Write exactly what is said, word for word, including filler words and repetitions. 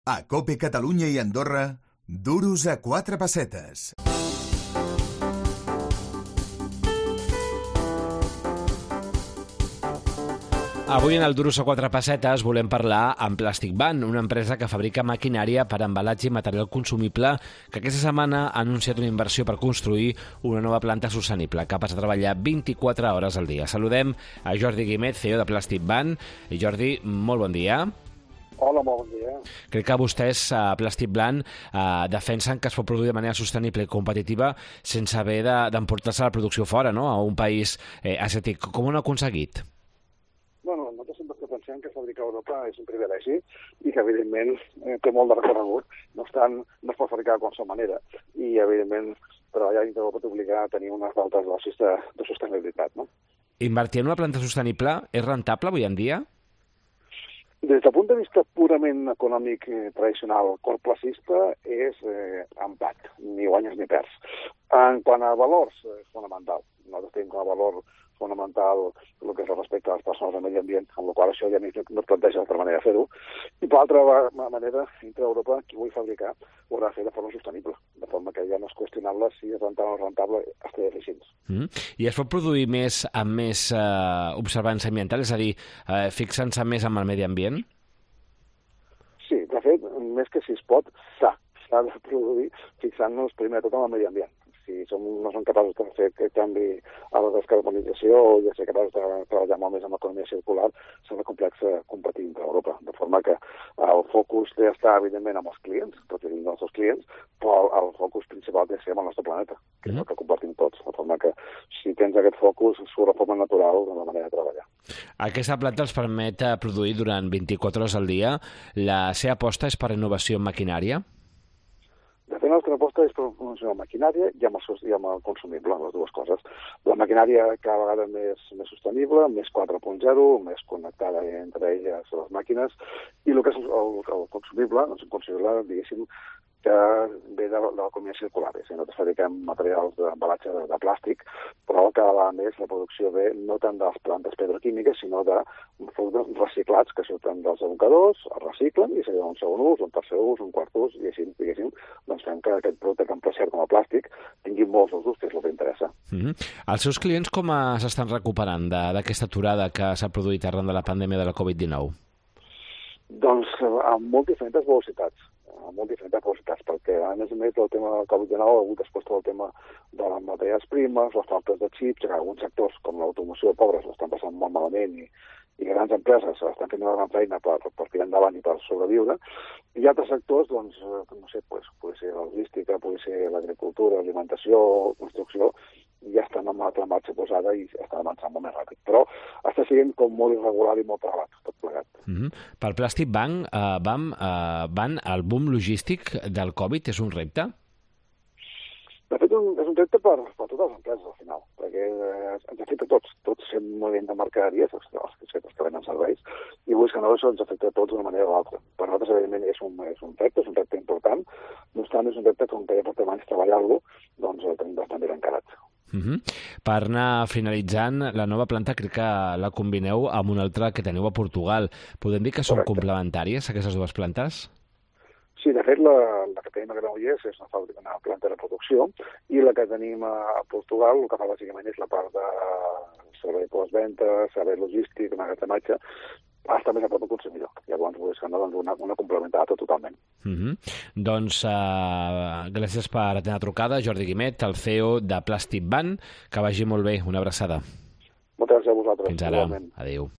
A COPE Catalunya i Andorra, duros a quatre pessetes. Avui en el Duros a quatre pessetes volem parlar amb Plastic Van, una empresa que fabrica maquinària per embalatge i material consumible que aquesta setmana ha anunciat una inversió per construir una nova planta sostenible capaç de treballar vint-i-quatre hores al dia. Saludem a Jordi Guimet, C E O de Plastic Van. I Jordi, molt bon dia. Hola, molt bon dia. Crec que vostès, a Plastic Van, eh, defensen que es pot produir de manera sostenible i competitiva sense haver d'emportar-se la producció fora, no?, a un país eh, asiàtic. Com ho han aconseguit? Bueno, nosaltres sempre que pensem que fabricar a Europa és un privilegi i que, evidentment, eh, té molt de recorregut. No obstant, no es pot fabricar de qualsevol manera. I, evidentment, treballar dintre d'Europa t'obliga a tenir unes altes dosis de, de sostenibilitat, no? Invertir en una planta sostenible és rentable avui en dia? Des del punt de vista purament econòmic eh, tradicional, corplacista, és eh, empat, ni guanyes ni perds. En quant a valors, és fonamental. Nosaltres tenim com a valor fonamental el que és el respecte a les persones al medi ambient, amb la qual això ja no es planteja d'altra manera de fer-ho. I per altra manera, dintre d'Europa, qui vull fabricar ho haurà de fer de forma sostenible, de forma que ja no és qüestionable si és rentable o no rentable, estar eficients. Mm. I es pot produir més amb més eh, observança ambiental, és a dir, eh, fixant-se més amb el medi ambient? Sí, de fet, més que si es pot, s'ha. S'ha de produir fixant-nos primer de tot en el medi ambient. Si som, no som capaços de fer aquest canvi a la descarbonització o de ser capaços de treballar molt més amb l'economia circular, serà complex competir entre Europa. De forma que el focus té d'estar, evidentment, amb els clients, tots i els nostres clients, però el focus principal té de ser amb el nostre planeta, que és el que compartim tots. De forma que si tens aquest focus, surt de forma natural de la manera de treballar. Aquesta planta els permet produir durant vint-i-quatre hores al dia. La seva aposta és per innovació en maquinària? De fet, la nostra aposta és per la maquinària i amb, el, i amb el consumible, les dues coses. La maquinària cada vegada més, més sostenible, més quatre punt zero, més connectada entre elles les màquines, i el que és el, el consumible, doncs el consumible, diguéssim, que ve de, de l'economia circular. És a dir, nosaltres fabriquem materials d'embalatge de, de plàstic, però cada vegada més la producció ve no tant de les plantes petroquímiques, sinó de productes reciclats que surten dels abocadors, es reciclen i seria un segon ús, un tercer ús, un quart ús, i així, diguéssim, doncs fem que aquest producte que emplacem com a plàstic tingui molts usos, que és el que interessa. Mm-hmm. Els seus clients com s'estan recuperant d'aquesta aturada que s'ha produït arran de la pandèmia de la covid dinou? Doncs amb molt diferents velocitats. amb molt diferents velocitats, perquè a més a més del tema del covid dinou ha hagut després tot el tema de les matèries primes, les faltes de xips, que alguns sectors com l'automoció pobres l'estan passant molt malament i, i grans empreses estan fent una gran feina per, per tirar endavant i per sobreviure, i altres sectors, doncs, no sé, pues, pot ser la logística, pot ser l'agricultura, alimentació, construcció, ja estan amb l'altra marxa posada i estan avançant molt més ràpid. Però està sent com molt irregular i molt trebat, tot plegat. Mm-hmm. Per Plastic Van, uh, Van, uh, Van, el boom logístic del Covid és un repte? De fet, un, és un repte per, per totes les empreses, al final, perquè eh, ens afecta a tots. Tots fem moviment de mercaderies, els, els, els que venen serveis, i vull que no, això ens afecta a tots d'una manera o l'altra. Per nosaltres, evidentment, és un, és un repte, és un repte important. No obstant, és un repte que, com que ja portem anys treballar-lo, doncs el tenim bastant ben encarat. Uh-huh. Per anar finalitzant, la nova planta crec que la combineu amb una altra que teniu a Portugal. Podem dir que són Correcte. Complementàries, aquestes dues plantes? Sí, de fet, la, la que tenim a Granollers és una fàbrica, una planta de producció, i la que tenim a, a Portugal, el que fa bàsicament és la part de servei postventa, servei logístic, magatzemmatge, està més a prop del consumidor. Llavors, és doncs, una, una complementada totalment. Uh-huh. Doncs uh, gràcies per atendre la trucada, Jordi Guimet, el C E O de Plastic Van. Que vagi molt bé. Una abraçada. Moltes gràcies a vosaltres. Fins ara. Adéu.